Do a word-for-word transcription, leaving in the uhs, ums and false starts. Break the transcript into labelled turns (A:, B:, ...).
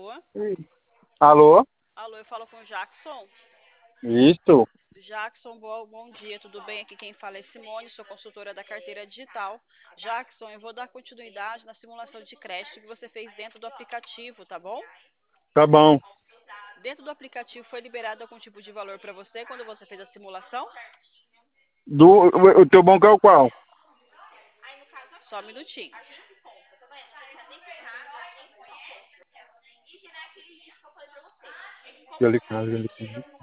A: Alô?
B: Alô?
A: Alô, eu falo com o Jackson.
B: Isso.
A: Jackson, bom, bom dia, tudo bem? Aqui quem fala é Simone, sou consultora da carteira digital. Jackson, eu vou dar continuidade na simulação de crédito que você fez dentro do aplicativo, tá bom?
B: Tá bom.
A: Dentro do aplicativo foi liberado algum tipo de valor para você quando você fez a simulação?
B: Do, o, o teu banco é o qual?
A: Só um minutinho.
B: Delicado, delicado.